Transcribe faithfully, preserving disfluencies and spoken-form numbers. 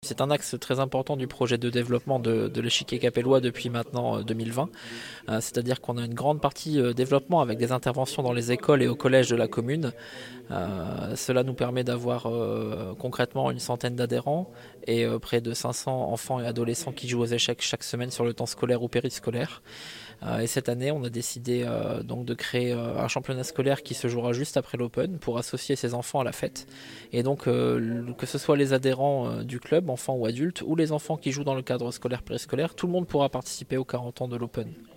C'est un axe très important du projet de développement de, de l'échiquier capellois depuis maintenant deux mille vingt. Euh, c'est-à-dire qu'on a une grande partie euh, développement avec des interventions dans les écoles et au collège de la commune. Euh, cela nous permet d'avoir euh, concrètement une centaine d'adhérents et euh, près de cinq cents enfants et adolescents qui jouent aux échecs chaque semaine sur le temps scolaire ou périscolaire. Euh, et cette année, on a décidé euh, donc de créer euh, un championnat scolaire qui se jouera juste après l'Open pour associer ces enfants à la fête. Et donc, euh, que ce soit les adhérents euh, du club, enfants ou adultes, ou les enfants qui jouent dans le cadre scolaire périscolaire, tout le monde pourra participer aux quarante ans de l'Open.